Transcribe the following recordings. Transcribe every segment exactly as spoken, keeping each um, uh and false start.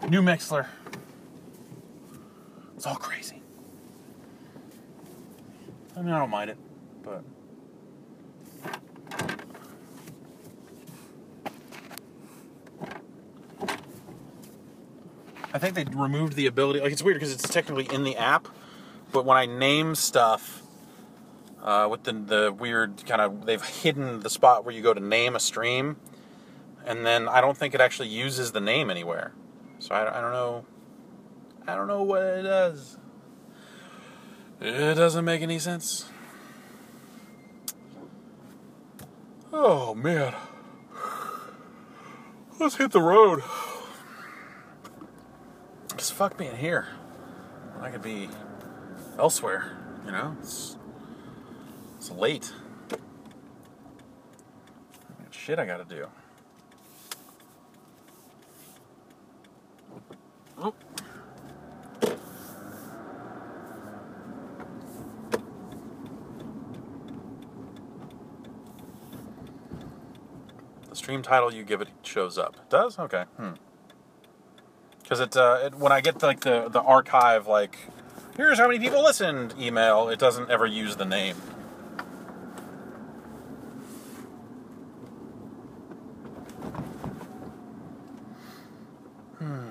New Mixler. It's all crazy. I mean, I don't mind it, but... I think they removed the ability... Like, it's weird because it's technically in the app, but when I name stuff uh, with the, the weird kind of... They've hidden the spot where you go to name a stream, and then I don't think it actually uses the name anywhere. So I, I don't know... I don't know what it does. It doesn't make any sense. Oh, man. Let's hit the road. Just fuck being here. I could be elsewhere, you know? It's, it's late. I got shit I gotta do. Oh. The stream title you give it shows up. It does? Okay. Hmm. Because it, uh, it, when I get like the, the archive, like, here's how many people listened email, it doesn't ever use the name. Hmm.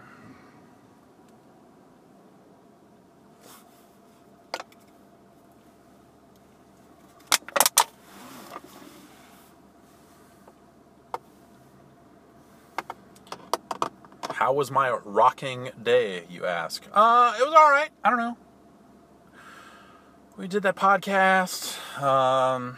How was my rocking day, you ask? Uh, it was alright. I don't know. We did that podcast. Um,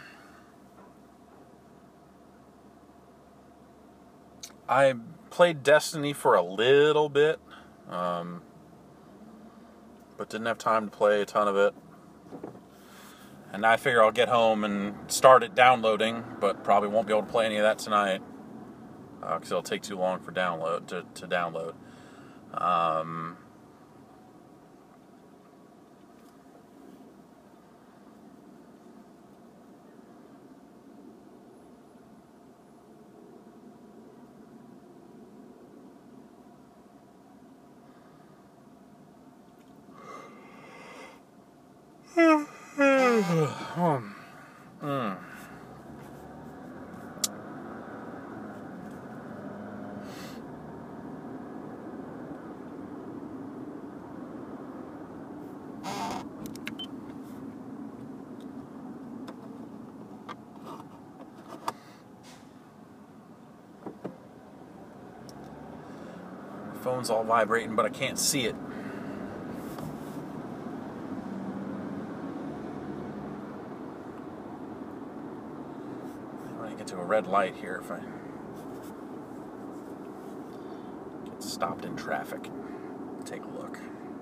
I played Destiny for a little bit. Um, but didn't have time to play a ton of it. And now I figure I'll get home and start it downloading, but probably won't be able to play any of that tonight. Because uh, it'll take too long for download to, to download. Um, mm. Phone's all vibrating, but I can't see it. I'm going to get to a red light here if I get stopped in traffic. Take a look.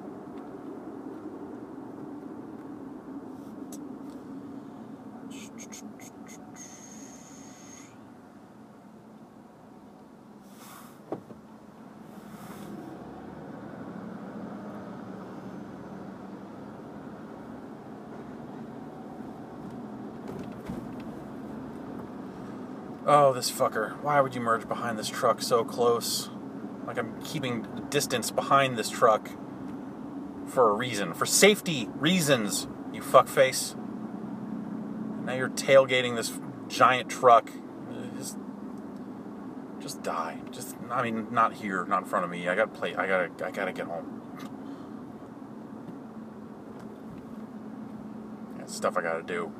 Oh, this fucker. Why would you merge behind this truck so close? Like I'm keeping distance behind this truck for a reason. For safety reasons, you fuckface. Now you're tailgating this giant truck. Just, just die. Just, I mean, not here, not in front of me. I gotta play, I gotta, I gotta get home. That's stuff I gotta do.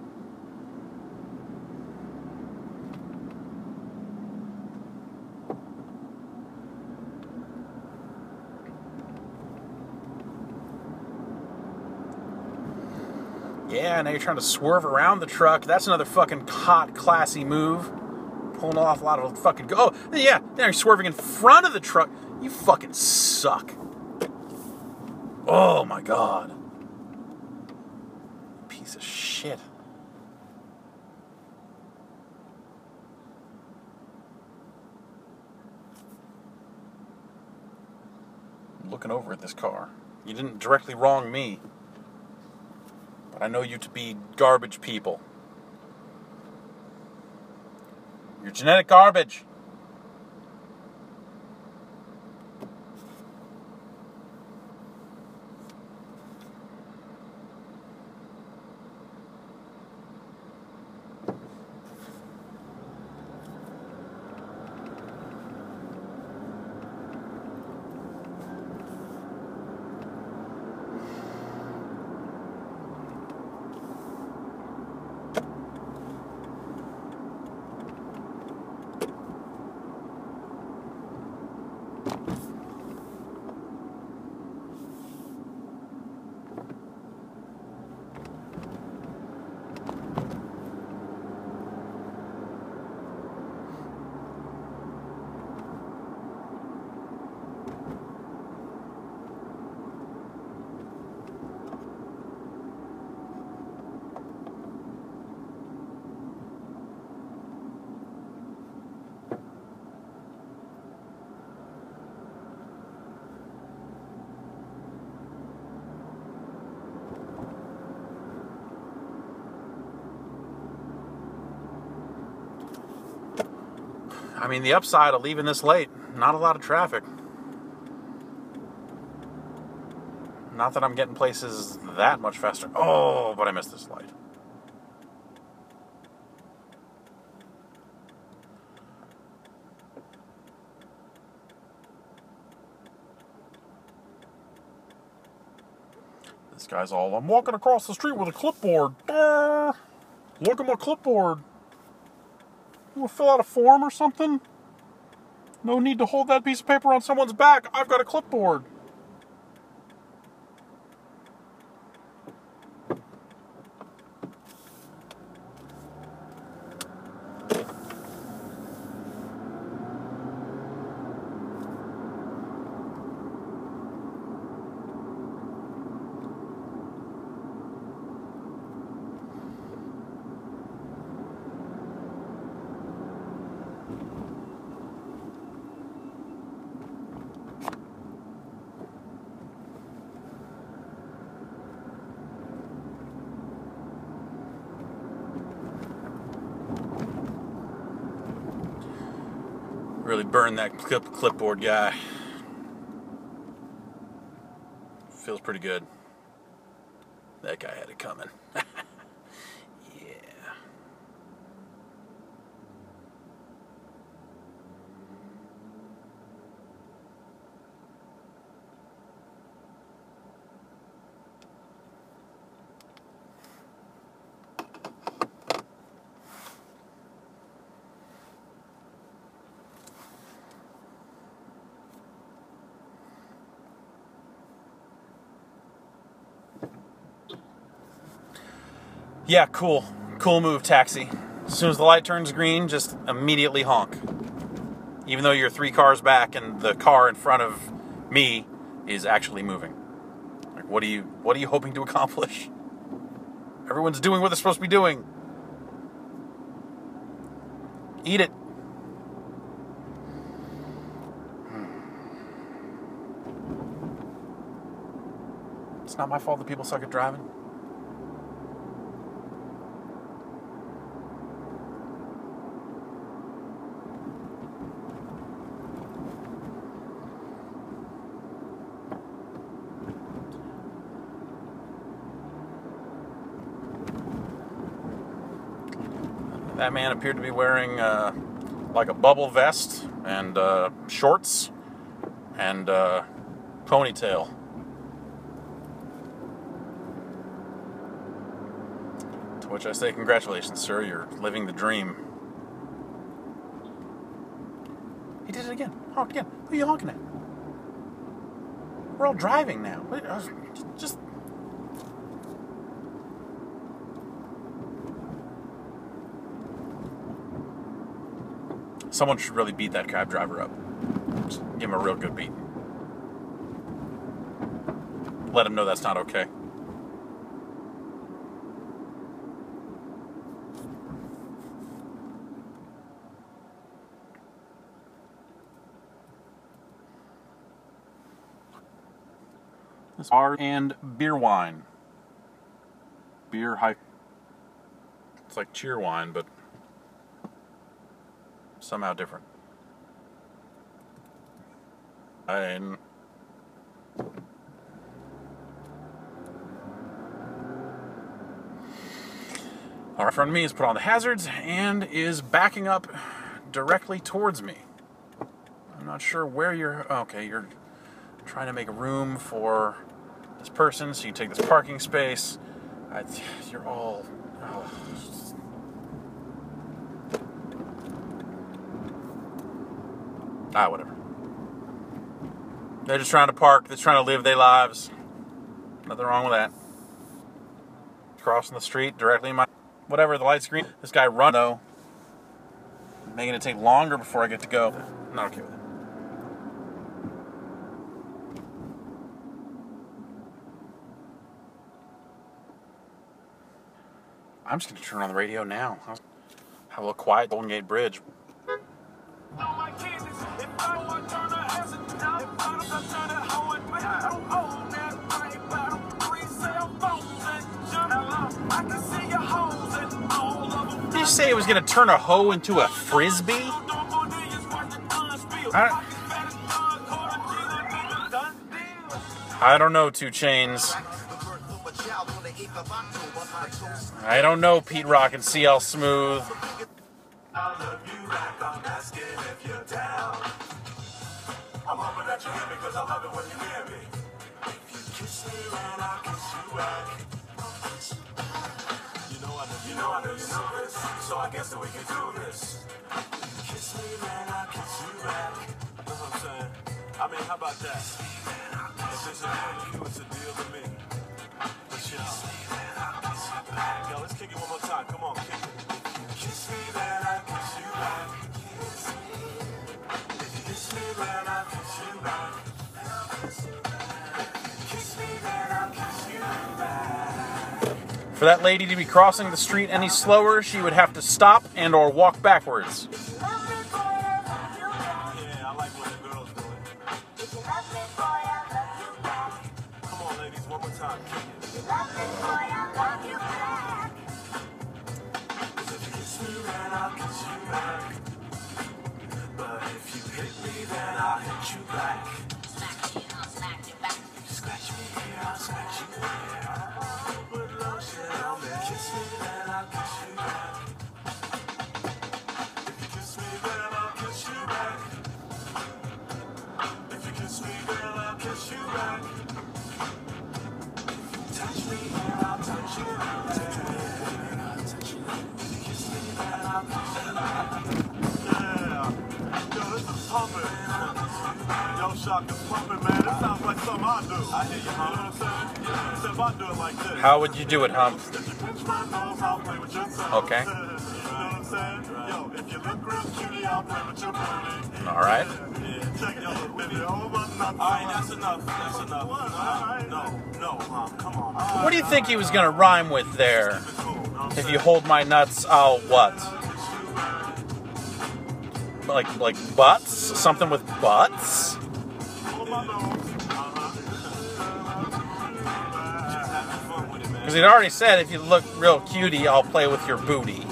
Yeah, now you're trying to swerve around the truck. That's another fucking hot, classy move. Pulling off a lot of fucking... Go- oh, yeah, now you're swerving in front of the truck. You fucking suck. Oh, my God. Piece of shit. I'm looking over at this car. You didn't directly wrong me. But I know you to be garbage people. You're genetic garbage. I mean, the upside of leaving this late, not a lot of traffic. Not that I'm getting places that much faster. Oh, but I missed this light. This guy's all, I'm walking across the street with a clipboard. Uh, look at my clipboard. You want to fill out a form or something? No need to hold that piece of paper on someone's back. I've got a clipboard. Really burned that clip clipboard guy. Feels pretty good. That guy had it coming. Yeah. Yeah, cool. Cool move, taxi. As soon as the light turns green, just immediately honk. Even though you're three cars back and the car in front of me is actually moving. Like, what are you, what are you hoping to accomplish? Everyone's doing what they're supposed to be doing. Eat it. It's not my fault that people suck at driving. That man appeared to be wearing uh, like a bubble vest and uh, shorts and uh, ponytail. To which I say, congratulations, sir, you're living the dream. He did it again. Honked again. Who are you honking at? We're all driving now. Just... Someone should really beat that cab driver up. Just give him a real good beat. Let him know that's not okay. This bar and beer wine. Beer high. It's like cheer wine, but somehow different. And our friend of me has put on the hazards and is backing up directly towards me. I'm not sure where you're. Okay, you're trying to make room for this person so you can take this parking space. I, you're all. Oh. Ah, whatever. They're just trying to park. They're trying to live their lives. Nothing wrong with that. Crossing the street directly in my... Whatever, the light's green. This guy run, though. Making it take longer before I get to go. I'm not okay with it. I'm just going to turn on the radio now. Have a little quiet Golden Gate Bridge. Did you say it was going to turn a hoe into a frisbee? I don't, I don't know, Two Chains. I don't know, Pete Rock and C L Smooth. So I guess that we can do this. Kiss me, man, I'll kiss you back. That's what I'm saying. I mean, how about that? If it's a deal to you, it's a deal to me. But you know, yo, let's kick it one more time. Come on, kick it. Kiss me, man, I'll kiss you back. If you kiss me, man, I'll kiss you back. Kiss me, man, I'll kiss you back. For that lady to be crossing the street any slower, she would have to stop and or walk backwards. Yeah, I like what the girls doing. Come on, ladies, one more time. If you kiss me, then I'll kiss you back. But if you hit me, then I'll hit you back. If you scratch me here, I'll scratch you there. Put lotion on me. Kiss me, then I'll kiss you back. If you kiss me, then I'll kiss you back. If you kiss me, then I'll kiss you back. Touch me, then I'll touch you back. If you kiss me, then I'll kiss you back. Yeah. Yo, this is pumping. Yo, Shock is pumping, man. This sounds like something I do. I hear you, huh? You know what I'm saying? Yeah. Except I do it like this. How would you do it, Hump? If you pinch my nose, I'll play with your toes. Okay. You know what I'm saying? Yo, if you look real cutie, I'll play with your booty. All right. Yeah, check your little video. All right, that's enough. That's enough. Uh, no, no, um, come on. What do you think he was going to rhyme with there? If you hold my nuts, I'll what? Like, like butts? Something with butts? Hold my nose. Because he'd already said, if you look real cutie, I'll play with your booty.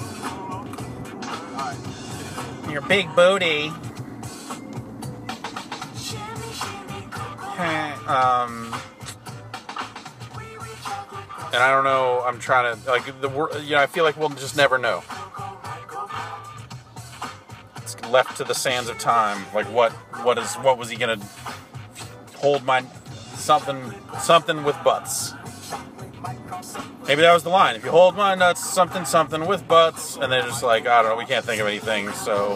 Your big booty. um, and I don't know, I'm trying to, like, the you know, I feel like we'll just never know. It's left to the sands of time. Like, what, what is, what was he gonna hold my, something, something with butts. Maybe that was the line. If you hold my nuts, something, something with butts. And they're just like, I don't know, we can't think of anything, so.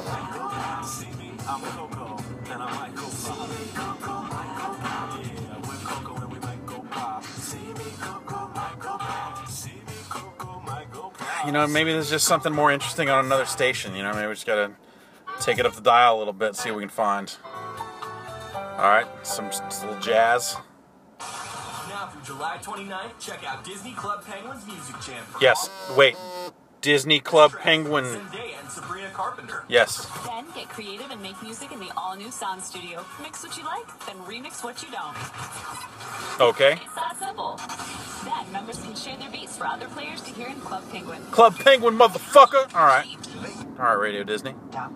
You know, maybe there's just something more interesting on another station. You know, maybe we just gotta take it up the dial a little bit, see what we can find. Alright, some, some little jazz. Now through July twenty-ninth, check out Disney Club Penguin's music jam. Yes, wait. Disney Club Penguin. Zendaya and Sabrina Carpenter. Yes. Then get creative and make music in the all-new Sound Studio. Mix what you like, then remix what you don't. Okay. It's that simple. Then members can share their beats for other players to hear in Club Penguin. Club Penguin, motherfucker! Alright. Alright, Radio Disney.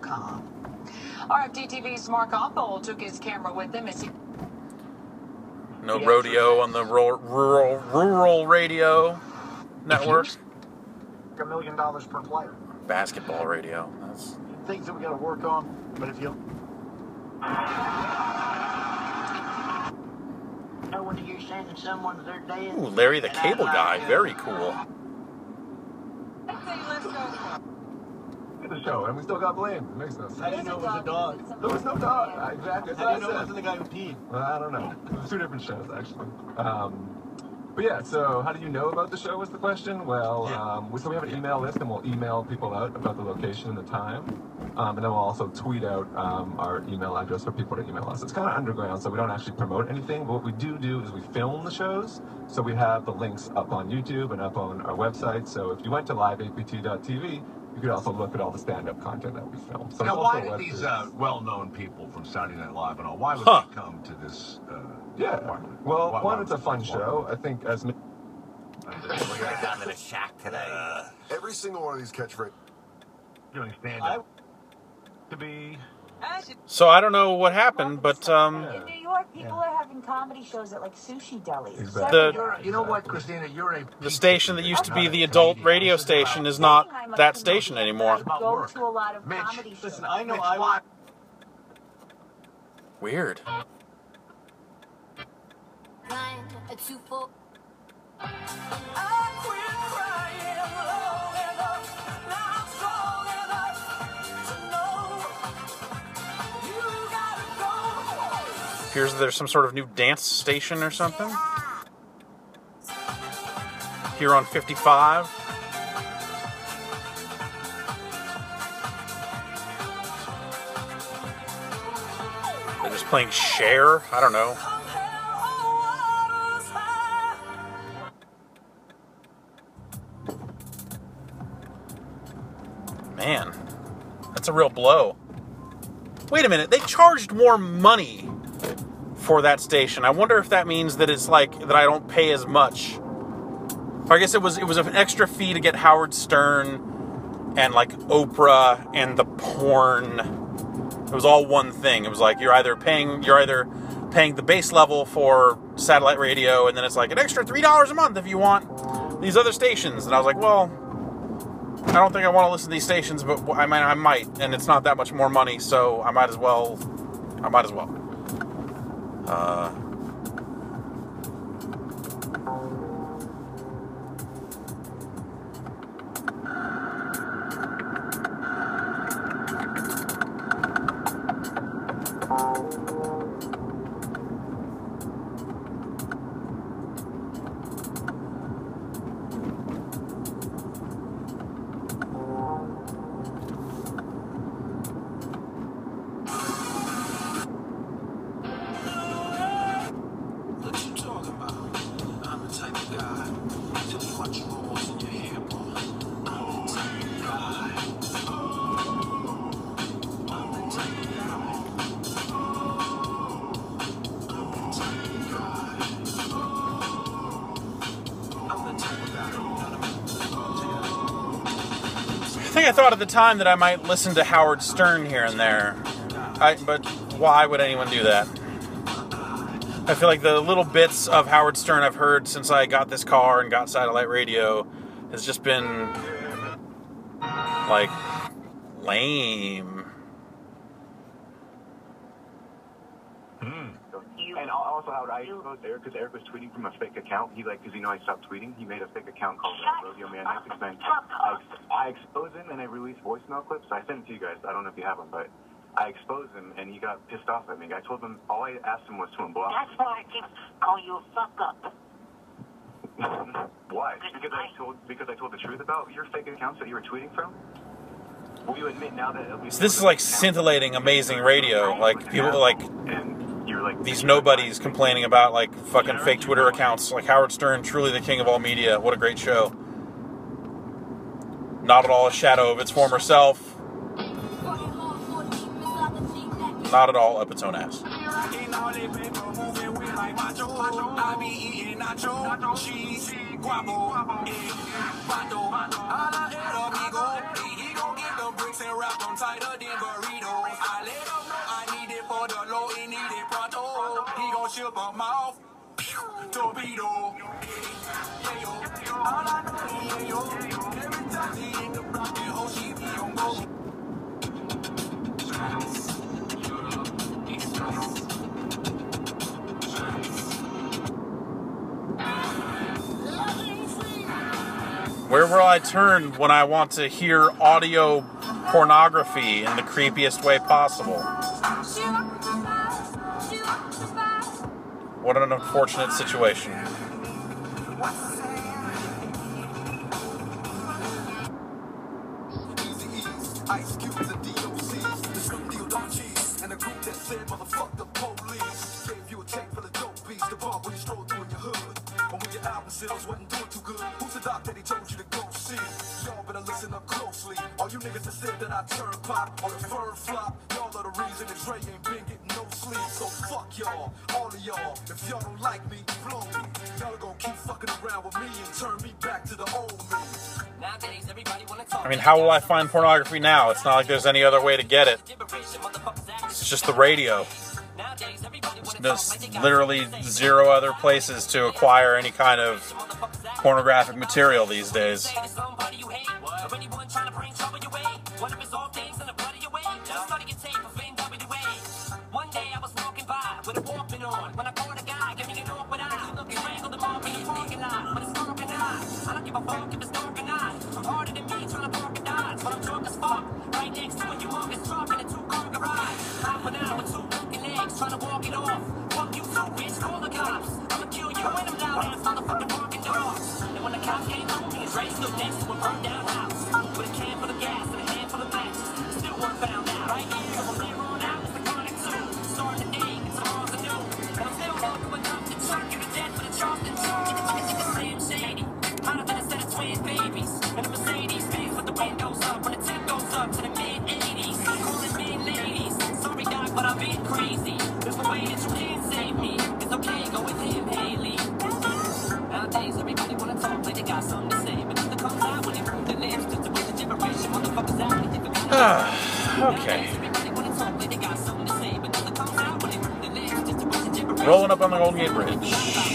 R F D T V's Mark Oppel took his camera with him as he... No rodeo on the rural, rural, rural radio network. A million dollars per player. Basketball radio. That's... Things that we got to work on, but if you know when you're sending someone their day. Ooh, Larry the Cable Guy. Very cool. It was the show, and we still got blamed. It makes no sense. I didn't know it was a dog. There was no dog. Uh, Exactly. That's I what I didn't know it said. wasn't the guy who peed. Well, I don't know. It was two different shows, actually. Um, but yeah, so how do you know about the show was the question? Well, um, we, so we have an email list, and we'll email people out about the location and the time. Um, and then we'll also tweet out um, our email address for people to email us. It's kind of underground, so we don't actually promote anything. But what we do do is we film the shows. So we have the links up on YouTube and up on our website. So if you went to live A P T dot T V, you could also look at all the stand-up content that we filmed. So Now, it's why also did web these series. uh, well-known people from Saturday Night Live and all, why would Huh. they come to this uh, Yeah. apartment? Well, Why- one, why it's a was fun this show. I think as We're going down to the shack today. Every single one of these catchphrases. doing stand I- up to be So I don't know what happened, but um, In New York, people are having comedy shows at like sushi delis. Exactly. The- You're, you know what, Christina? You're a the station that used to be the adult radio station is not that station anymore. I go to a lot of Mitch, comedy shows. Listen, I know Mitch, I why- Weird. Appears there's some sort of new dance station or something. Here on fifty-five. They're just playing Cher. I don't know. Man, that's a real blow. Wait a minute, they charged more money for that station. I wonder if that means that it's like that I don't pay as much. Or I guess it was it was an extra fee to get Howard Stern and like Oprah and the porn. It was all one thing. It was like you're either paying you're either paying the base level for satellite radio, and then it's like an extra three dollars a month if you want these other stations. And I was like, well, I don't think I want to listen to these stations, but I might, I might, and it's not that much more money, so I might as well. I might as well. Uh, What you talking about? I'm the type of guy. Tell me what you want, what's in your hair, boy. I'm the type of guy. I'm the type of guy. I'm the type of guy. I'm the type of guy. You know what I mean? I think I thought at the time that I might listen to Howard Stern here and there. I, but why would anyone do that? I feel like the little bits of Howard Stern I've heard since I got this car and got satellite radio has just been like lame. And also, Howard, I exposed Eric because Eric was tweeting from a fake account. He, like, because you know I stopped tweeting, he made a fake account called uh, Rodeo Man nine six nine. I, I exposed him and I released voicemail clips. I sent them to you guys. I don't know if you have them, but I exposed him and he got pissed off at me. I told him, all I asked him was to unblock. That's why I keep calling you a fuck up. Why? Because I told because I told the truth about your fake accounts that you were tweeting from? Will you admit now that at least So this is like scintillating, amazing radio. Like people like you're like these nobodies complaining about like fucking fake Twitter accounts. Like Howard Stern, truly the king of all media. What a great show. Not at all a shadow of its former self. Not at all up its own ass. Where will I turn when I want to hear audio pornography in the creepiest way possible. What an unfortunate situation. Ice cubes and D O Cs, the Snoop deal don't cheese, and a group that said motherfuck the police. Gave you a tape for the dope beats, the bar when you stroll through in your hood. Or when your album sales wasn't doing too good, who's the doc that he told you to go see? Y'all better listen up closely. All you niggas that said that I turn pop or the firm flop, y'all are the reason that Dre ain't been getting no sleep. So fuck y'all, all of y'all. If y'all don't like me, blow me. Y'all gonna keep fucking around with me and turn me back to the old me. Nowadays, everybody wanna talk. I mean, how will I find pornography now? It's not like there's any other way to get it. It's just the radio. There's literally zero other places to acquire any kind of pornographic material these days. Trying to walk it off. Fuck you so bitch, call the cops. I'ma kill you when I'm loud ass motherfucking barking dogs. And when the cops came through me, Dre stood next to a burnt down house. With a can full of gas and a handful of matches. Still weren't found out. Right here, so from there on out, it's the chronic two. Starting to dig, and tomorrow's a new. And I'm still local enough to chuck you to death for the Charleston Chew. Slim Shady, hotter than a set of twin babies. And the Mercedes Benz with the windows up. When the tip goes up to the mid eighties. Calling me ladies. Sorry, Doc, but I've been crazy. There's no way that you can save me. It's okay, go with him, Haley. Nowadays, everybody wanna talk like they got something to say. But nothing comes out when they move their lips. Just a bunch of gibberish. Motherfuckers out and they forgot. Okay. Everybody wanna talk like they got something to say. But nothing comes out when they move their lips. Just a bunch of gibberish. Rolling up on the Golden Gate Bridge.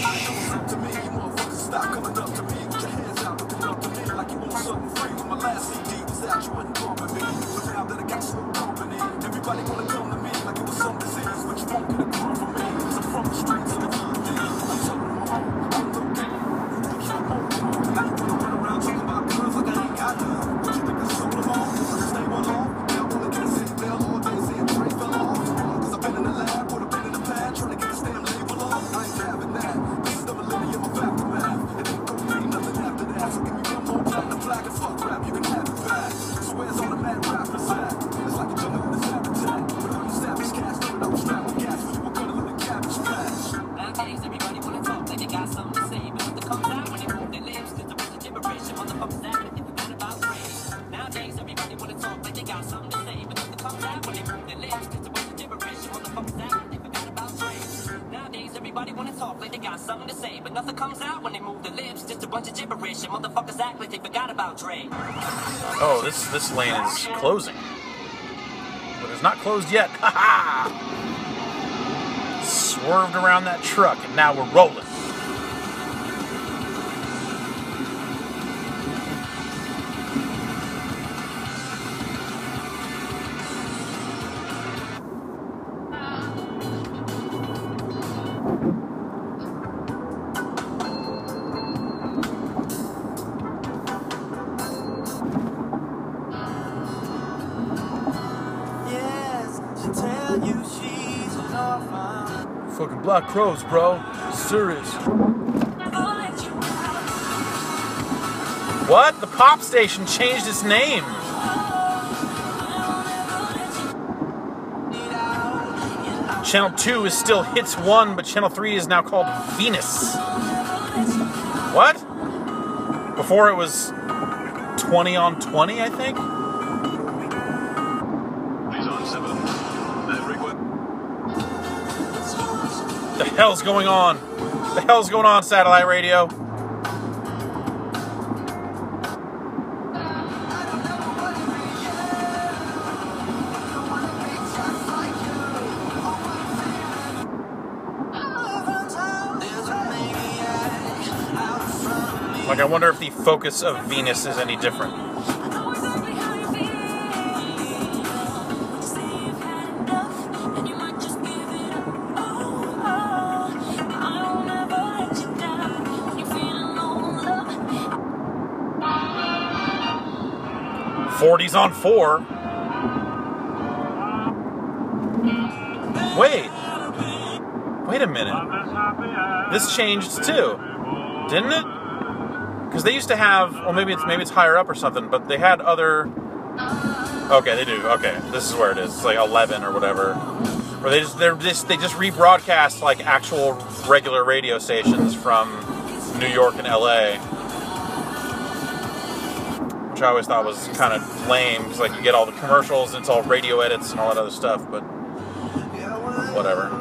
Stop coming up to me with your hands out, looking up to me like you want something free. When my last C D was out, you wasn't bumping me. But now that I got some company, everybody wanna come to me like it was some disease. But you won't get a crumb from me. So from the streets of the hood, I'm telling them all, I'm no game. You can't hold me. I ain't gonna run around talking about guns like I ain't got none. What you think I sold them all? Cause they went off. Now I'm only gonna say bail all day, saying Dre fell off. Cause I've been in the lab, would've been in the pad, trying to get this damn label off. I ain't having that. This is the millennium of aftermath. It ain't gonna be nothing after that. So give me one more platinum flag and fuck rap, you can have it back. So where's all the mad rappers at? It's like a jungle in this habitat. But all you savage cats know that I was strapped with gas when you were cuddling the cabbage patch. Nowadays, everybody wanna talk like they got something to say. But nothing comes out when they move their lips. Just a bunch of gibberish. And motherfuckers out and they forgot about race. Nowadays, everybody wanna talk like they got something to say. But nothing comes out when they move their lips. Just a bunch of gibberish. And motherfuckers out and they forgot about race. Nowadays, everybody wanna talk like they got something to say. But nothing comes out when they move their lips. Just a bunch of gibberish. And motherfuckers act like they forgot about Dre. Oh, this this lane is closing. But it's not closed yet. Ha ha! Swerved around that truck and now we're rolling. Fucking Black Crows, bro. Serious. What? The pop station changed its name. Channel two is still Hits one, but Channel three is now called Venus. What? Before it was twenty on twenty, I think? The hell's going on? The hell's going on, satellite radio? Like, I wonder if the focus of Venus is any different. forties on four. Wait. Wait a minute. This changed too, didn't it? Because they used to have, well, maybe it's maybe it's higher up or something, but they had other. Okay, they do. Okay, this is where it is. It's like eleven or whatever. Or they just they're just they just rebroadcast like actual regular radio stations from New York and L A, which I always thought was kind of lame because like you get all the commercials and it's all radio edits and all that other stuff, but whatever.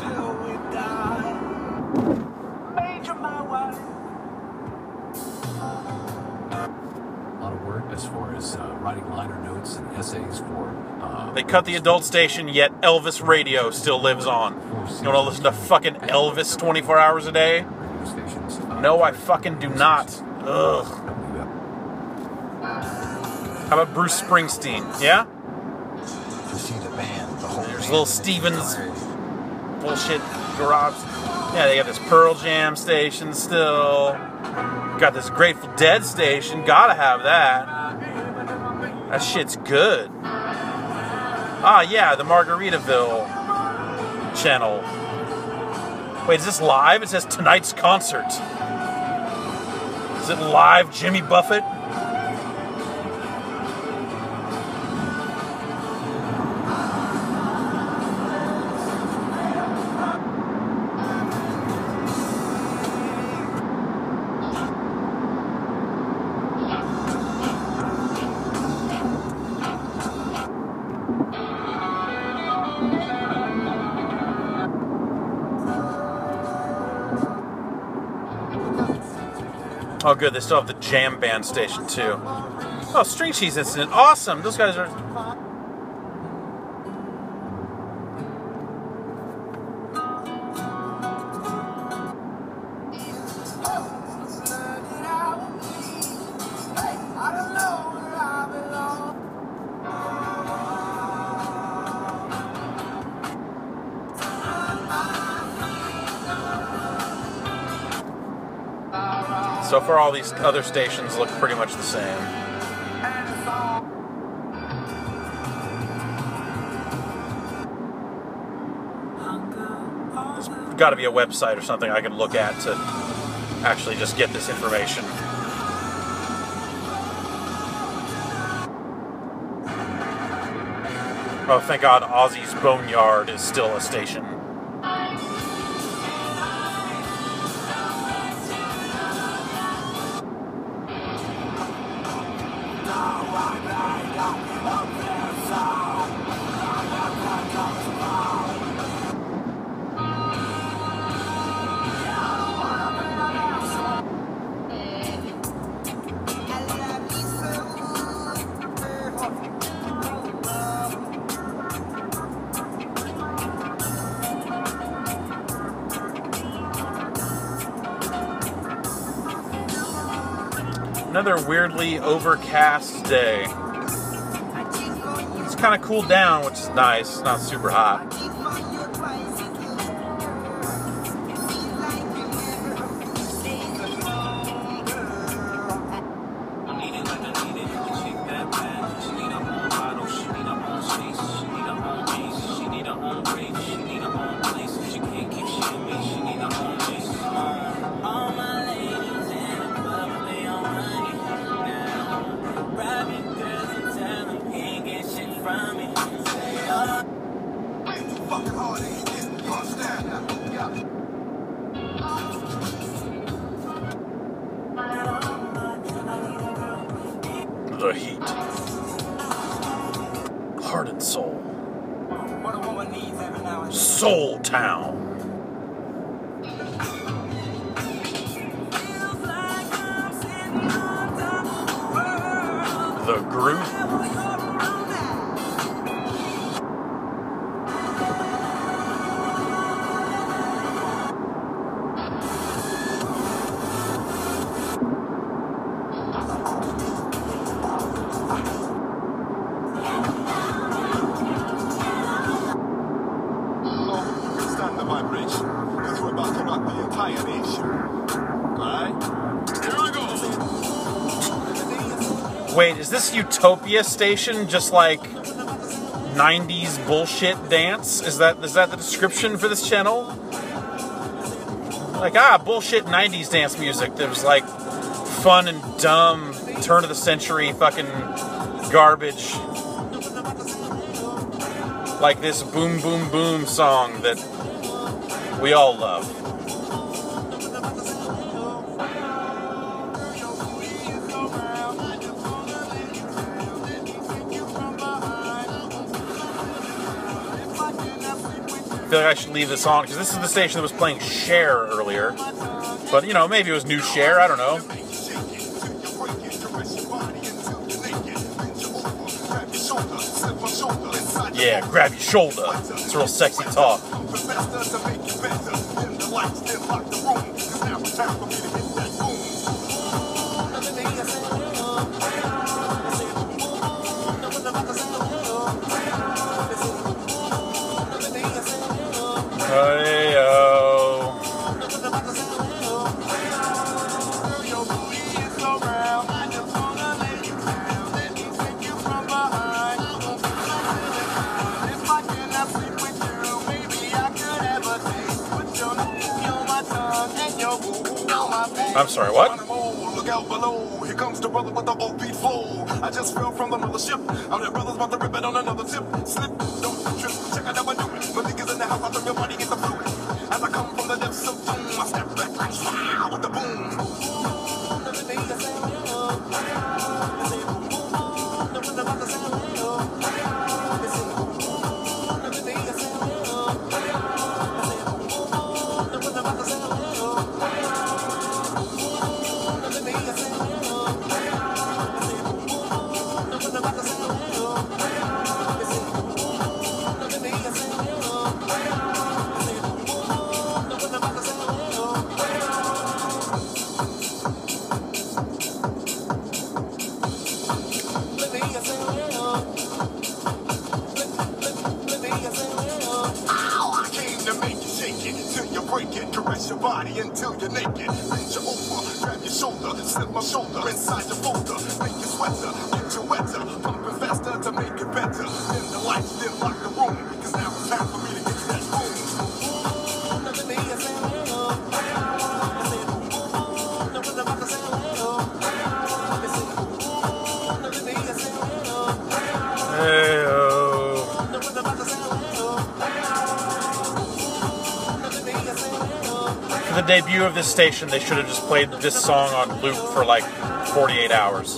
As far as uh, writing liner notes and essays for... Uh, they cut the adult station, yet Elvis radio still lives on. You want to listen to fucking Elvis twenty-four hours a day? No, I fucking do not. Ugh. How about Bruce Springsteen? Yeah? There's Little Steven's bullshit garage. Yeah, they got this Pearl Jam station still. Got this Grateful Dead station. Gotta have that. That shit's good. Ah, yeah, the Margaritaville channel. Wait, is this live? It says tonight's concert. Is it live, Jimmy Buffett? Oh, good. They still have the Jam Band station, too. Oh, String Cheese Incident. Awesome. Those guys are... So far, all these other stations look pretty much the same. There's got to be a website or something I can look at to actually just get this information. Oh, thank God, Ozzy's Boneyard is still a station. Another weirdly overcast day. It's kind of cooled down, which is nice. It's not super hot. The heat. Heart and soul. Soul Town. The Groove. Wait, is this Utopia station just like nineties bullshit dance. Is that is that the description for this channel? Like, ah, bullshit nineties dance music that was like fun and dumb, turn of the century fucking garbage. Like this boom boom boom song that we all love. I feel like I should leave this on, because this is the station that was playing Cher earlier. But, you know, maybe it was new Cher, I don't know. Yeah, grab your shoulder. It's real sexy talk. Hey-oh. I'm sorry, what? Look out below. Here comes the brother with the off-beat flow. I just fell from the mothership. I'm that brother's about to rip it on another tip. Slip, don't trip. Check out how I do it. My niggas in the house, I throw your body in the fluid. As I come from the depths of doom, I step back like wow with the boom. Until you're naked, reach your over, grab your shoulder, slip my shoulder inside your folder, make you sweater, get you wetter, pumping faster to make it better. In the lights, then lock the room, cause now it's time for me to get that boom. Hey-oh. For the debut of this station, they should have just played this song on loop for like forty-eight hours.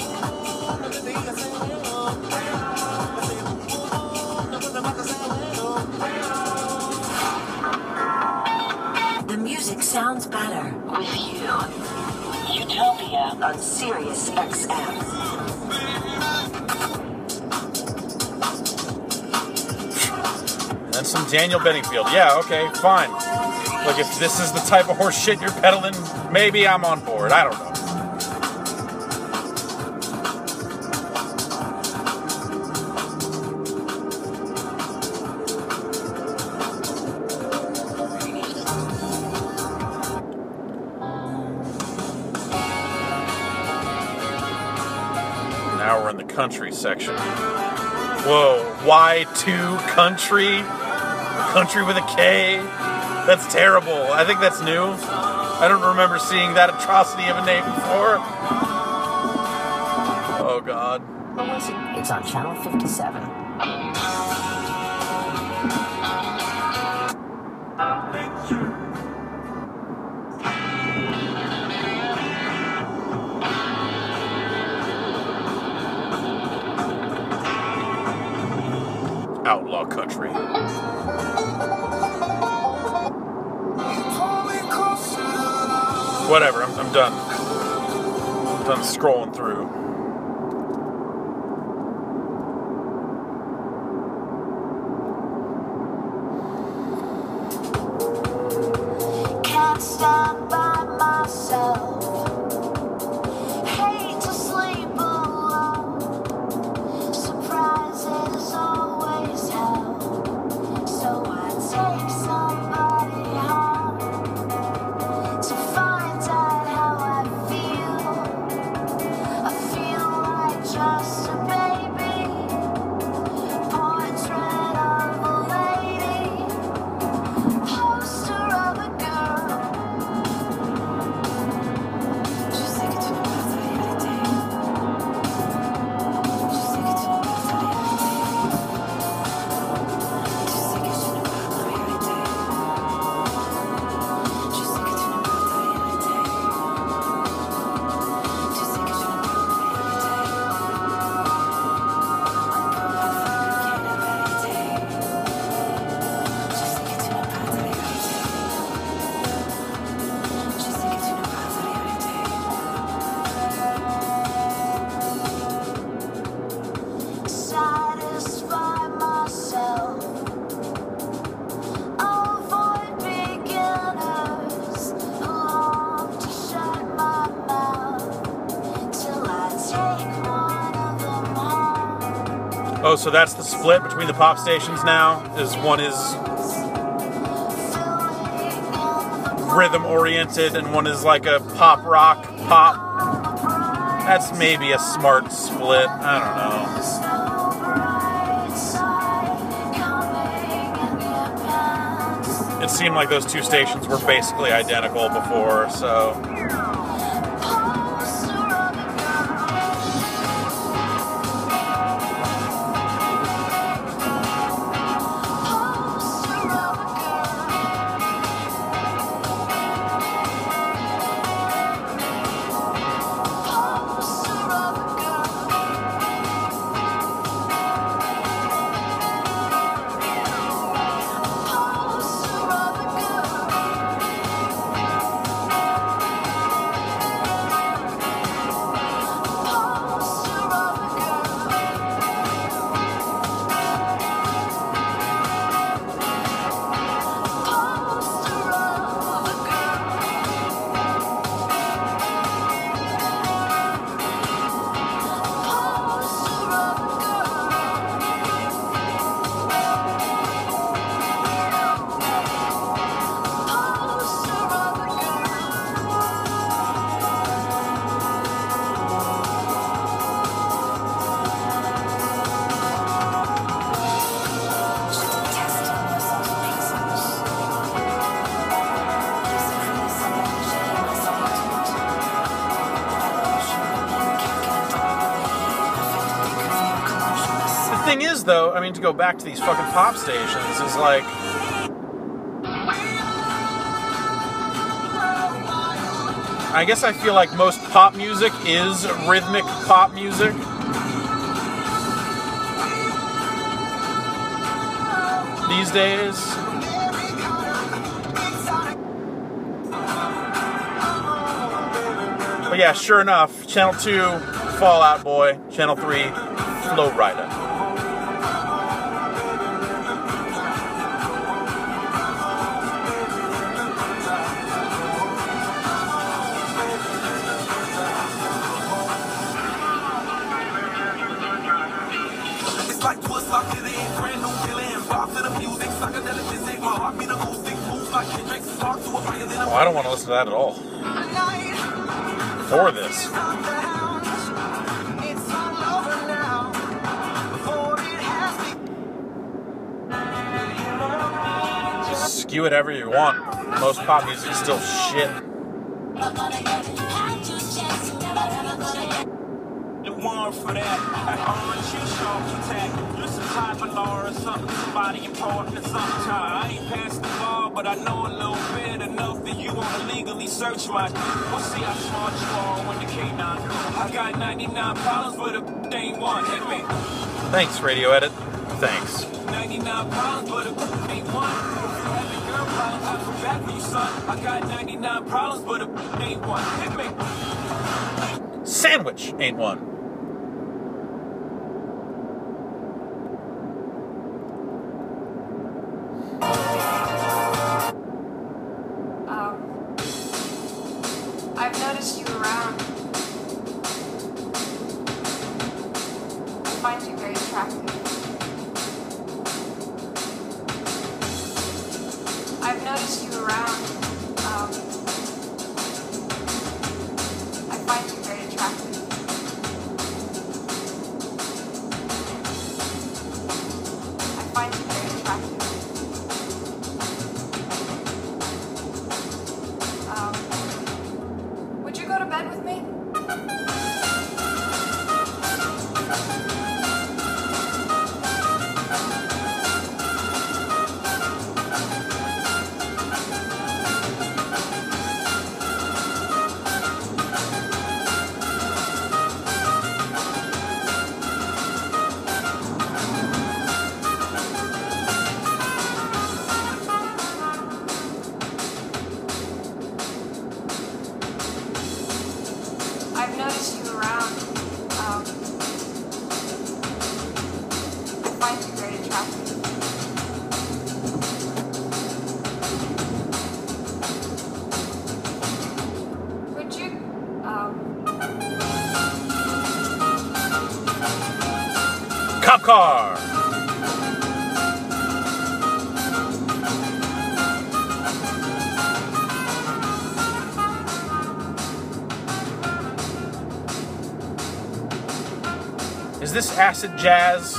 The music sounds better with you. Utopia on Sirius X M. And some Daniel Bedingfield. Yeah, okay, fine. Like, if this is the type of horse shit you're peddling, maybe I'm on board. I don't know. Now we're in the country section. Whoa, Y two country? Country with a K? That's terrible. I think that's new. I don't remember seeing that atrocity of a name before. Oh, God. It's on channel fifty-seven. Outlaw country. Whatever, I'm, I'm done. I'm done scrolling through. Can't stand by myself. Hate to sleep alone. Surprises always help. So I take somebody home to find out how I feel. I feel like just a baby. Portrait Oh, so that's the split between the pop stations now? Is one is rhythm oriented and one is like a pop rock pop? That's maybe a smart split. I don't know. It seemed like those two stations were basically identical before, so... Thing is, though, I mean, to go back to these fucking pop stations is like, I guess I feel like most pop music is rhythmic pop music. These days. But yeah, sure enough, Channel two, Fall Out Boy, Channel three, Flow Rider. Oh, I don't want to listen to that at all. For this. Just skew it however you want. Most pop music is still shit. The one for that, orange you sharp attack. Just a type of law or something, somebody important or something. I ain't passed the ball, but I know a little bit enough that you wanna legally search my. We'll see how smart you are when the K nine comes. I got ninety-nine problems, but a ain't one. Hit me. Thanks, Radio Edit. Thanks. ninety-nine problems, but a ain't one. Having girl problems, I feel bad for you, son. I got ninety-nine problems, but a ain't one. Hit me. Sandwich ain't one. I've noticed you around. I find you very attractive. I've noticed you around. Um, I find you very attractive. I find you very attractive. Um, Would you go to bed with me? cop car. Is this acid jazz?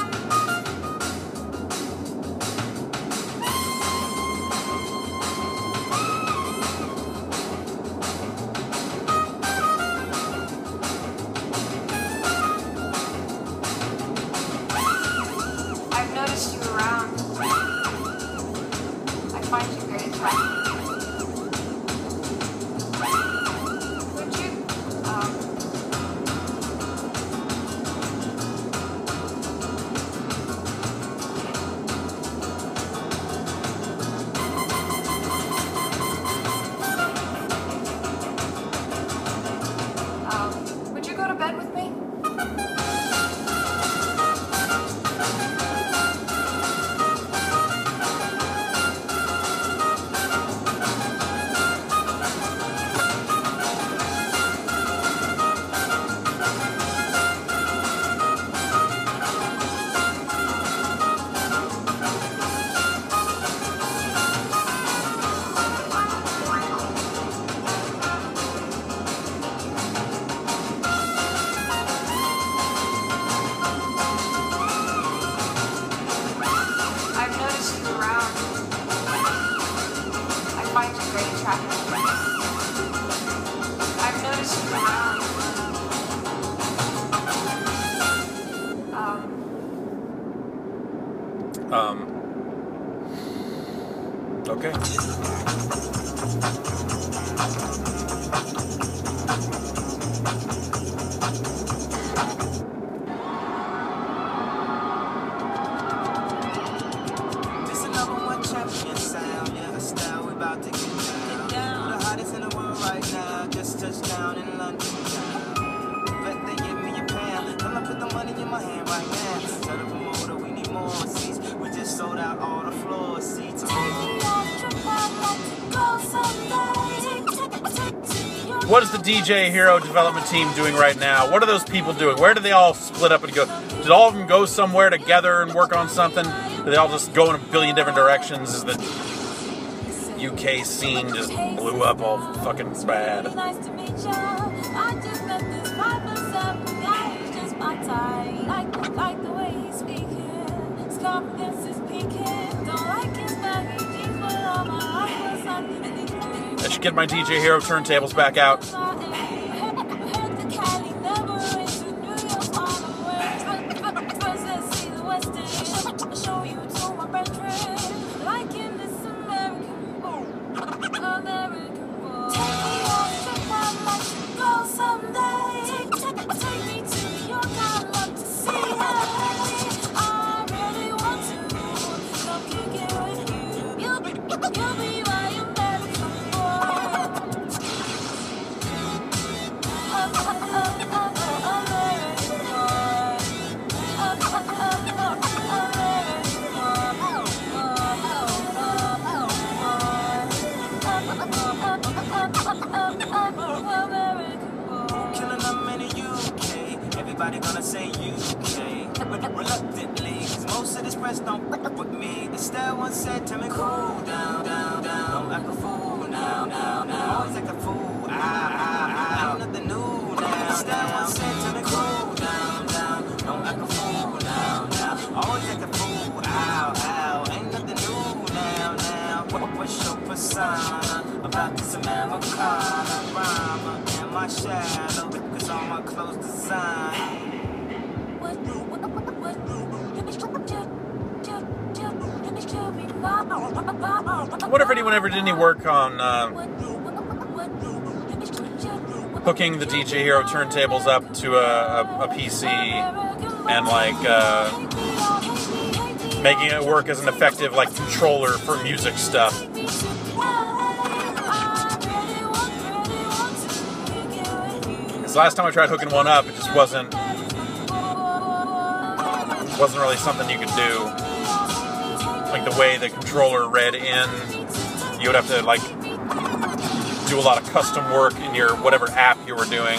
I've noticed you around. I find you very attractive. Would you, um, um, would you go to bed with me? I've noticed you around. I find you very attractive. I've noticed you around. Um, Um. Okay. This another one champion sound, yeah, a style we about to get down. The hottest in the world right now, just touched down in London town. Bet they give me a pound, tell them put the money in my hand right now. Tell the promoter we need more seats, we just sold out all the floor seats. What is the D J Hero development team doing right now? What are those people doing? Where do they all split up and go? Did all of them go somewhere together and work on something? Did they all just go in a billion different directions? Is the U K scene just blew up all fucking bad? I should get my D J Hero turntables back out. Killing them in the U K, everybody gonna say U K. Reluctantly, cause most of this press don't fuck with me. Instead, one said, tell me cool down, down, down. Don't act a fool now, now, now. Always act a fool, ah, ah, ah. Ain't nothing new now. Instead, one said, tell me cool down, down. Don't act a fool now, now. Always act a fool, ow, ow. Ain't nothing new now, now. What, what's your persona about this Americana rhymer and my shadow? Cause all my clothes design. I wonder if anyone ever did any work on uh, hooking the D J Hero turntables up to a, a, a P C and like uh, making it work as an effective like controller for music stuff. Because last time I tried hooking one up, it just wasn't wasn't really something you could do. Like the way the controller read in, you would have to like do a lot of custom work in your whatever app you were doing.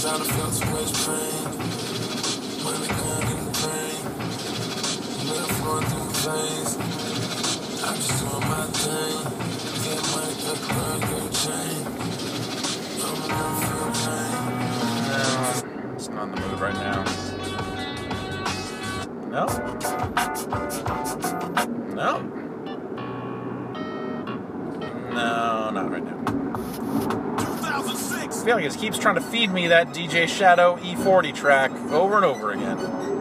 I done felt too much pain. When it comes in the pain, blood flowing through the veins. I'm just doing my thing. Get money, cut the girl, get a chain. I'm gonna feel pain. No, it's not in the mood right now. No? No? No, not right now. I feel like it keeps trying to feed me that D J Shadow E forty track over and over again.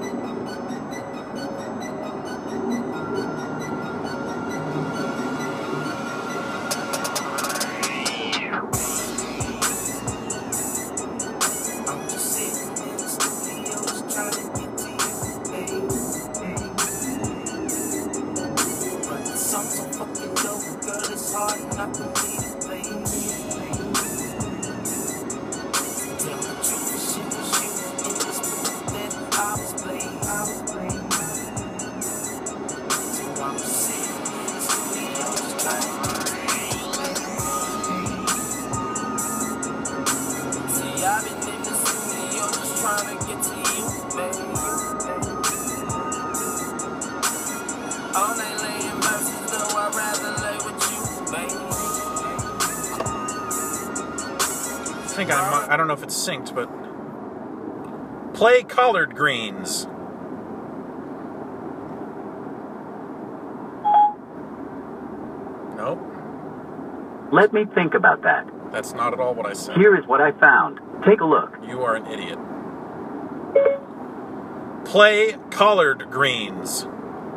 I think I'm, I don't know if it's synced, but play collard greens. Nope. Let me think about that. That's not at all what I said. Here is what I found. Take a look. You are an idiot. Play collard greens.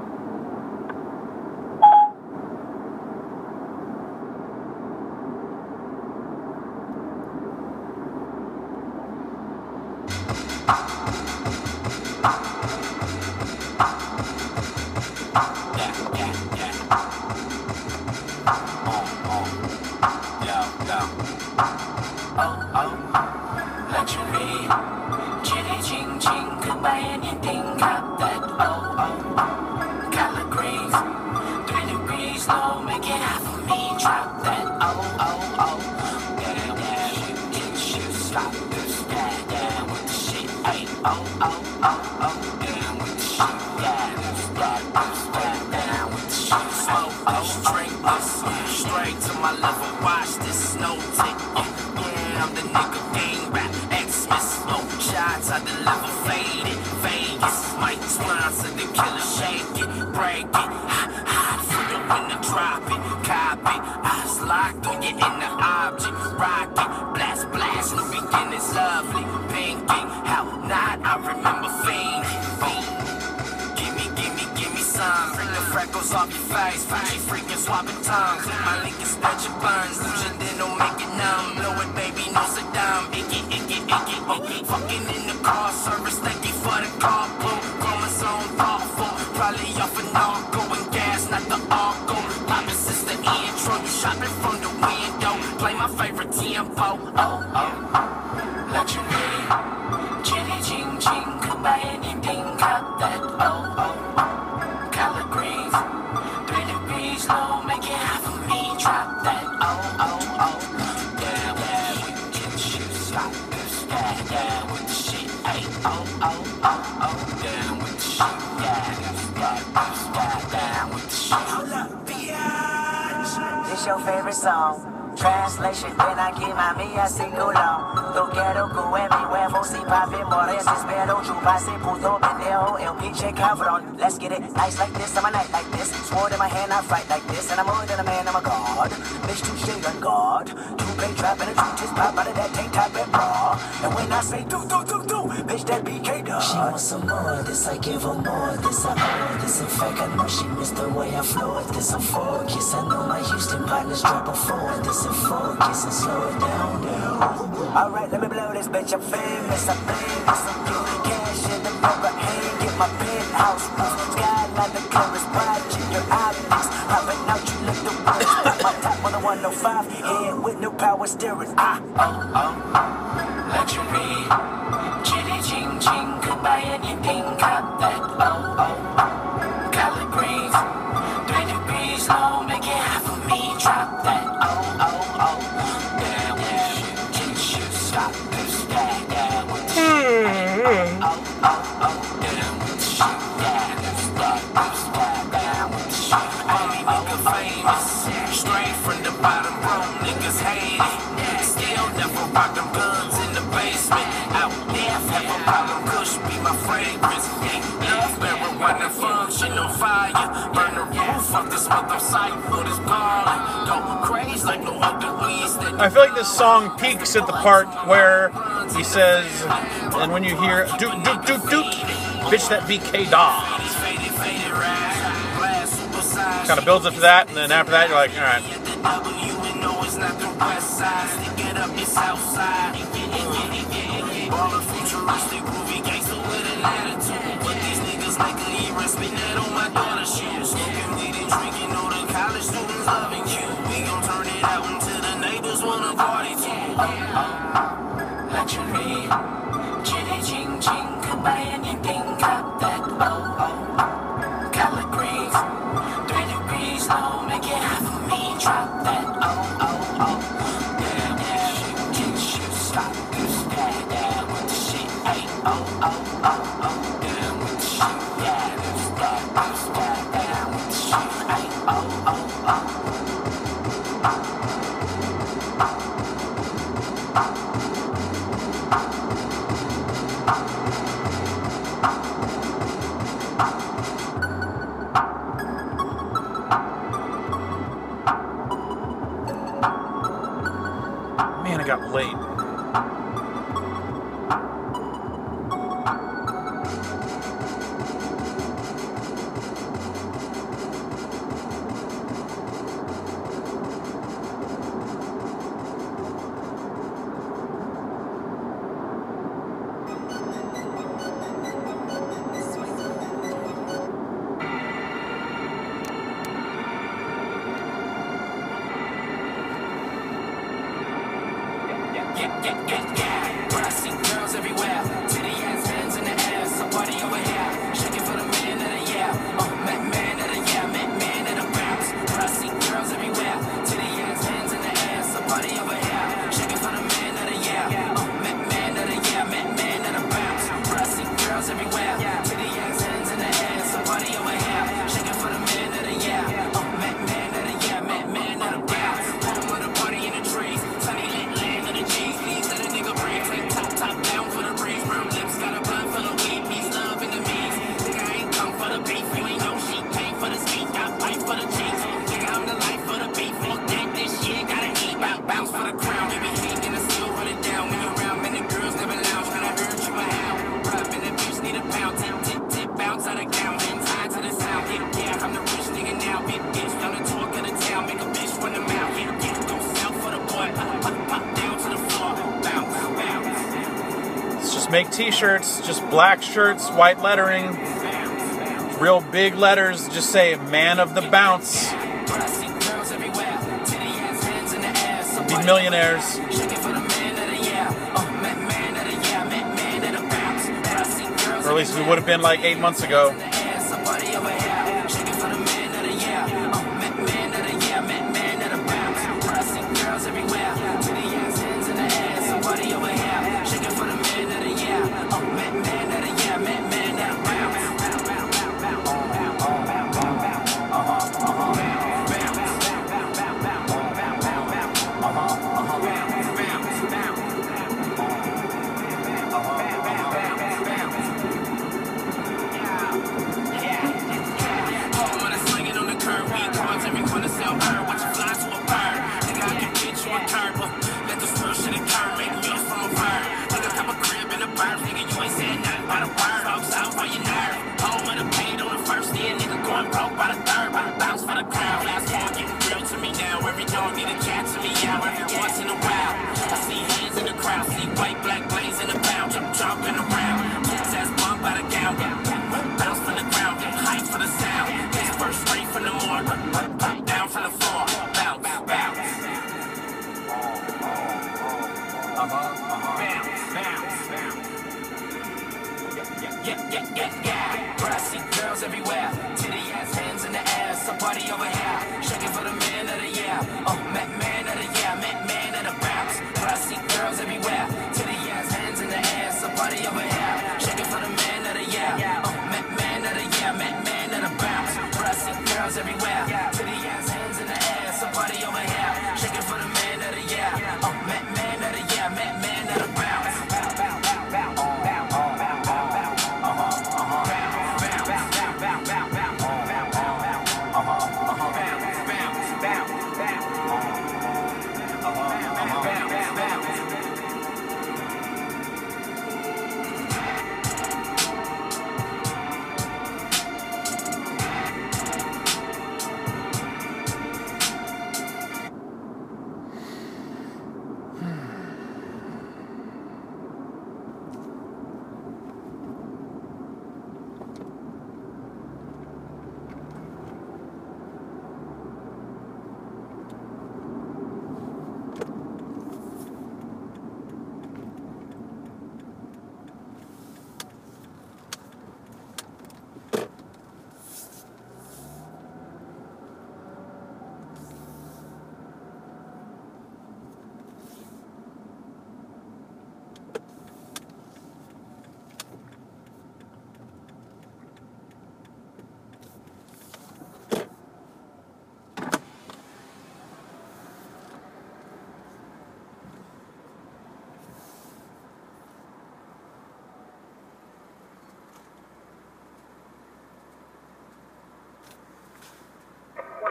This your favorite song. Translation, when I give my me a single long. Lo quiero con mi huevo, si papi mores, espero chuparse puto pendejo, el pinche cabrón. Let's get it nice like this, I'm a night like this. Sword in my hand, I fight like this. And I'm more than a man, I'm a god. Bitch, too shade on guard. Two play trap and a two just pop out of that tank top and bra. And when I say do, do, do, do, bitch, that B K dog. She wants some more, this I give her more. This I owe, this in fact, I know she missed the way I flow it. This a focus, I know my Houston partners drop a forward. This a focus and slow it down, down. Alright, let me blow this bitch, I'm famous, I'm famous, I'm getting cash in the rubber hand, get my penthouse roof, skyline the clearest, watching your optics, hopping out, you look the worst, pop my top on the one oh five, head with no power steering, ah, oh, oh, luxury, chitty ching ching, could buy anything, cop that, oh, oh, collard greens, three degrees low, make it hot for me, drop that, oh, oh, oh, damn, damn, stop this, yeah, yeah. straight from the bottom row, niggas hate it. Still never rock them guns in the basement. Out there, have a problem, kush be my fragrance. Ain't love, marijuana function on fire. Burn the roof off this mother site, put his ballin'. Go crazy like no other weeds that I feel like this song peaks at the part where he says, and when you hear doot doot doot doot, bitch that B K dog. Kind of builds up to that, and then after that you're like, all right. Luxury, chitty ching ching, could buy anything, got that oh oh. Color greens, three degrees low, make it hot for me, drop that oh oh oh. Damn, yeah, shit, shit, shit, stop this, yeah, yeah, with the shit, hey, oh oh oh oh. Damn, with the shit, yeah, this, that, this, that, damn, with the shit, hey, oh oh oh. Man, it got late. Yeah, yeah, yeah, yeah. But I see girls everywhere. Titty ass hands in the air. Somebody over here. Shaking for the man of the year. Oh, man, man of the year. Man, man of the bounce. But I see girls everywhere. Titty ass hands in the air. Somebody over here. Shaking for the man of the year. Oh, man, man of the year. Man, man of the bounce. But I see girls everywhere. Titty ass hands in the air. Somebody over here. Shaking for the man of the year. Oh, man, man of the year. Man, man of the bounce. Home with a party in the trees. Sunny lit land of the G's. Please let a nigga breathe. Take top, top down for the breeze. Brown lips got a bun full of weed. Peace, love, and the means. Nigga, I ain't come for the beef. You ain't no sheep. Came for the speed. Got fight for the cheeks. Nigga, I'm the life for the beef. Fuck that, this shit gotta eat. Bounce, bounce for the crown. Baby, hate and I still run it down. When you're around, man, the girls never lounge. When I heard you a howl. Rub and the bitch need a pound. Tip, tip, tip, bounce out of gown. Hands high to the sound. Yeah, yeah, I'm the rich nigga now. Big bitch, I'm the talk of the town. Make a bitch run the mouth. Yeah, yeah, go south for the boy. Pop, pop, pop down to the floor. Bounce, bounce. Let's just make t-shirts, just black shirts, white lettering, real big letters, just say man of the bounce. Be millionaires. Or at least we would have been like eight months ago. Everywhere, to the ass, hands in the air, somebody over here.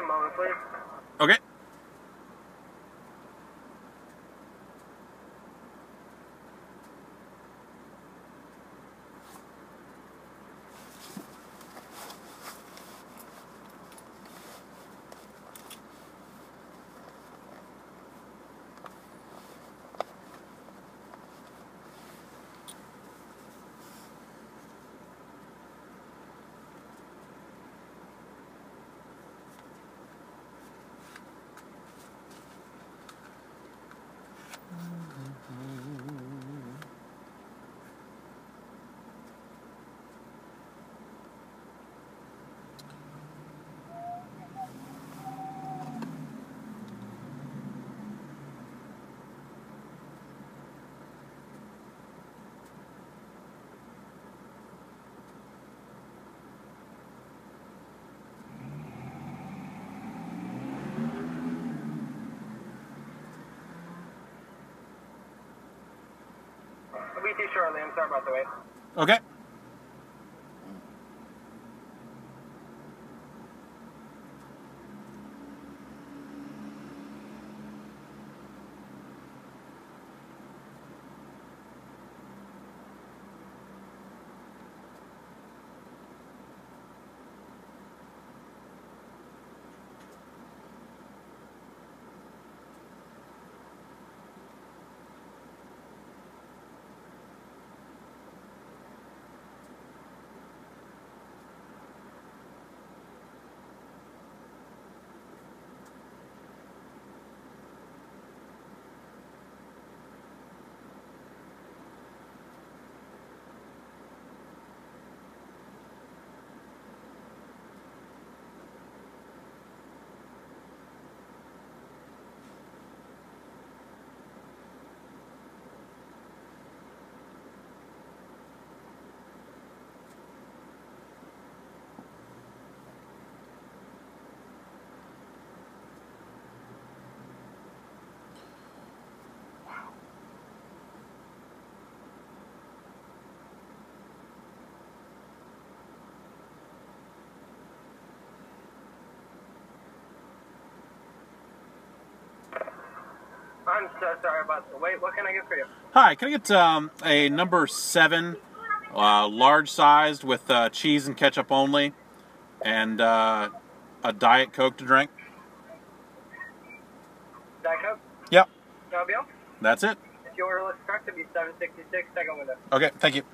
moment, please. Okay. I'll be too shortly. I'm sorry about the wait. Okay. I'm so sorry about the wait. What can I get for you? Hi, can I get um, a number seven, uh, large sized with uh, cheese and ketchup only, and uh, a Diet Coke to drink? Diet Coke? Yep, No bill? that's it. If your order looks correct, it'd be seven sixty-six, second window. Okay, thank you.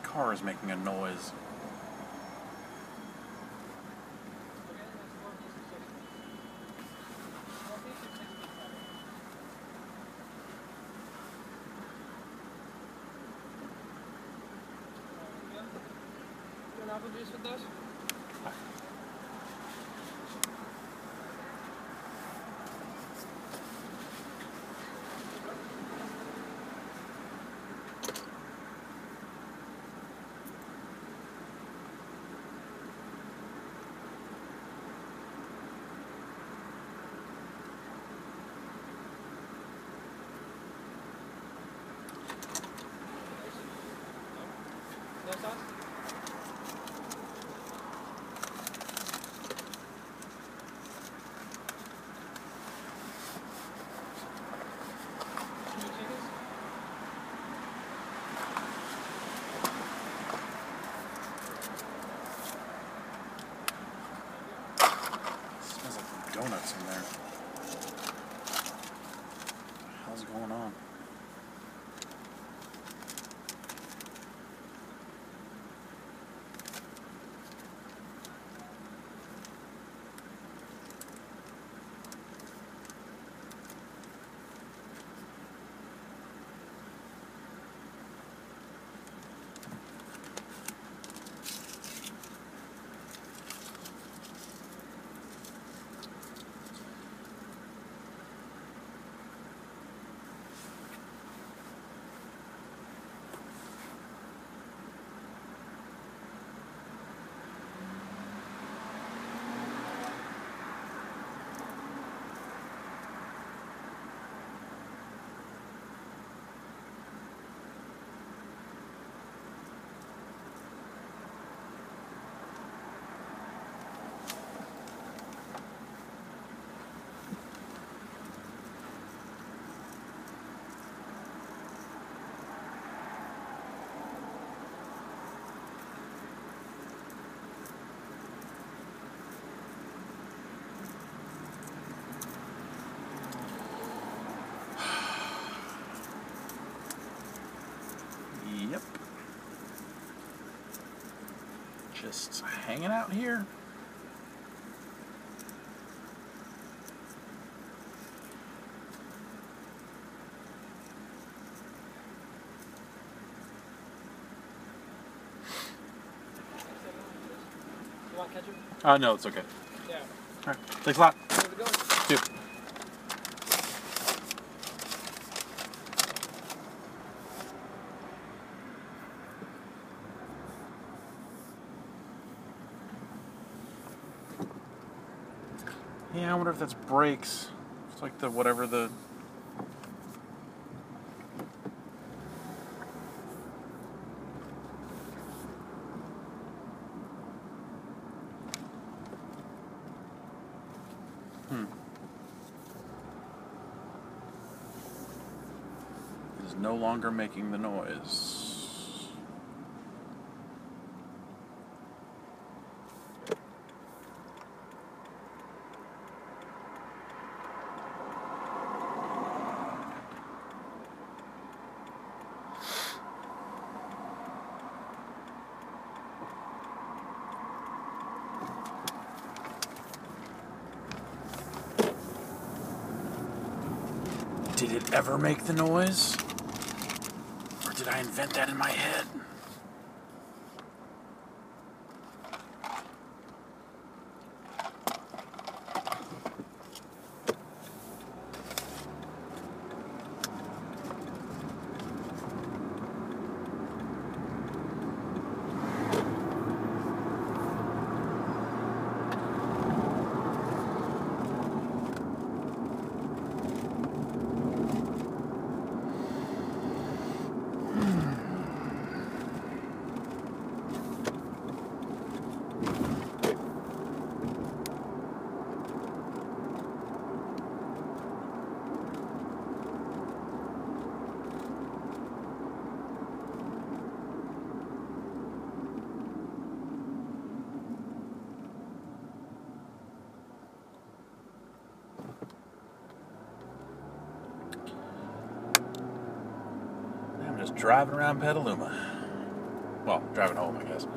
car is making a noise. Apple juice with those? No sauce? Smells like donuts in there. What the hell's going on? Yep. Just hanging out here. You want ketchup? Uh, no, it's okay. Yeah. Alright, thanks a lot. How's it going? Dude. Yeah, I wonder if that's brakes. It's like the whatever the. Hmm. It is no longer making the noise. Did it ever make the noise? Or did I invent that in my head? I'm just driving around Petaluma. Well, driving home, I guess.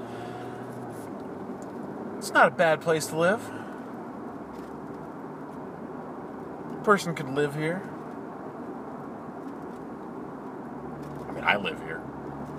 It's not a bad place to live. A person could live here. I mean, I live here.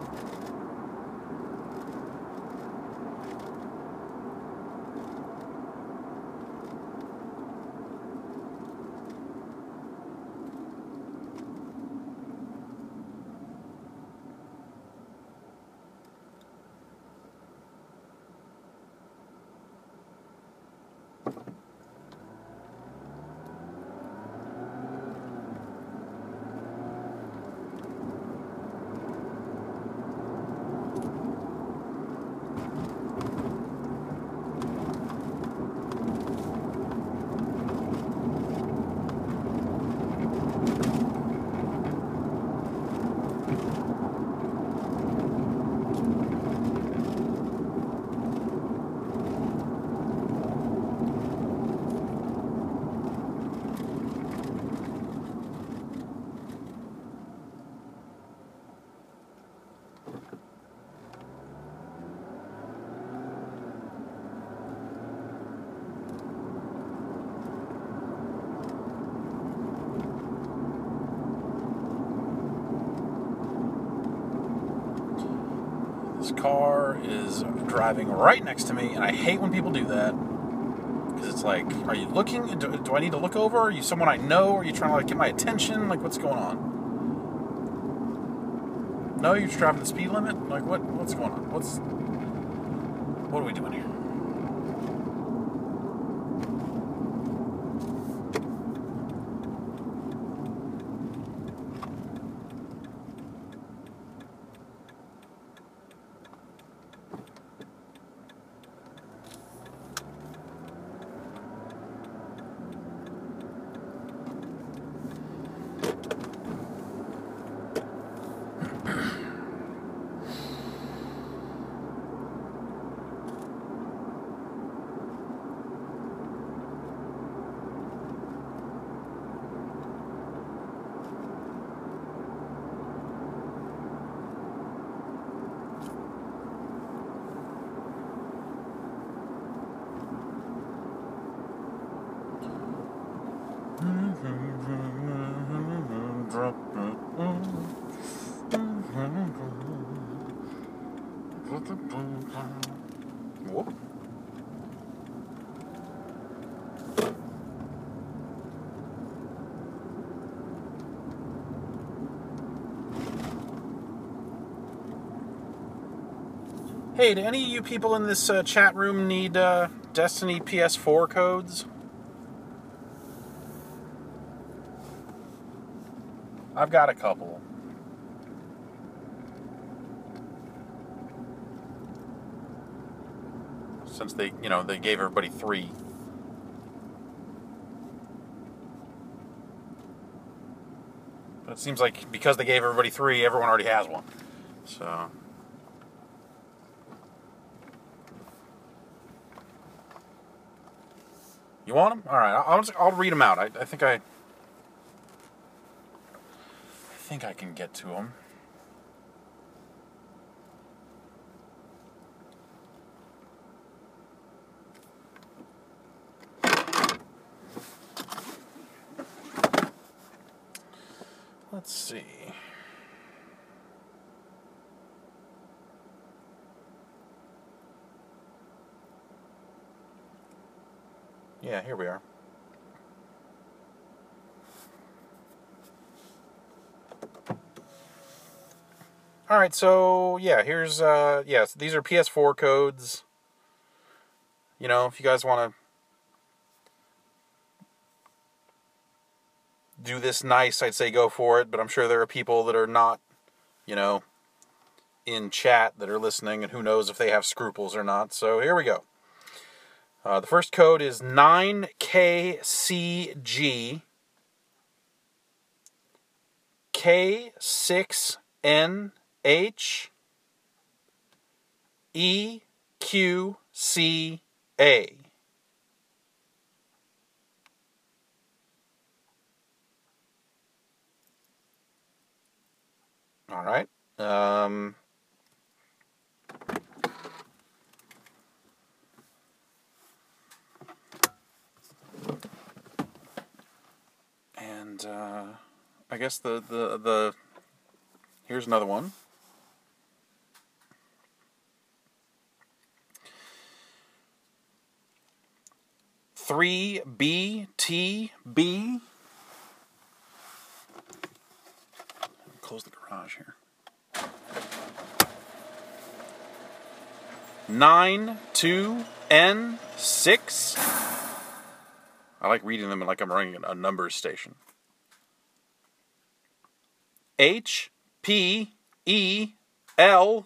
This car is driving right next to me, and I hate when people do that. Because it's like, are you looking? Do, do I need to look over? Are you someone I know? Are you trying to like get my attention? Like, what's going on? No, you're just driving the speed limit? Like, what? What's going on? What's... What are we doing here? Whoop. Hey, do any of you people in this uh, chat room need uh, Destiny P S four codes? I've got a couple. Since they, you know, they gave everybody three. But it seems like because they gave everybody three, everyone already has one. So... You want them? All right, I'll just, I'll read them out. I, I think I, I think I can get to them. Let's see. Yeah, here we are. All right, so yeah, here's uh, yeah, so these are P S four codes. You know, if you guys want to do this nice, I'd say go for it. But I'm sure there are people that are not, you know, in chat that are listening, and who knows if they have scruples or not. So here we go. Uh, the first code is nine K C G K six N H E Q C A. All right. Um, And uh, I guess the, the, the... Here's another one. three B T B. Close the garage here. nine two N six. I like reading them like I'm running a numbers station. H P E L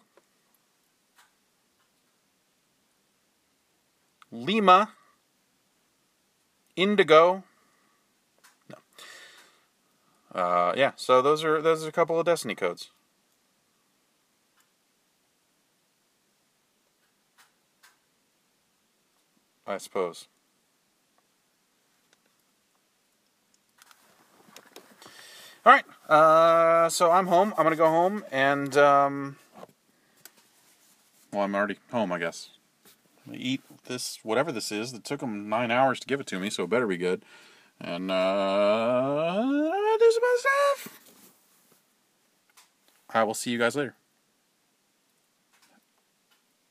Lima Indigo. No. Uh, yeah, so those are those are a couple of Destiny codes. I suppose. All right, uh, so I'm home. I'm gonna go home and um, well, I'm already home, I guess. I'm gonna eat this, whatever this is. It took them nine hours to give it to me, so it better be good. And uh, do some other stuff. I will see you guys later.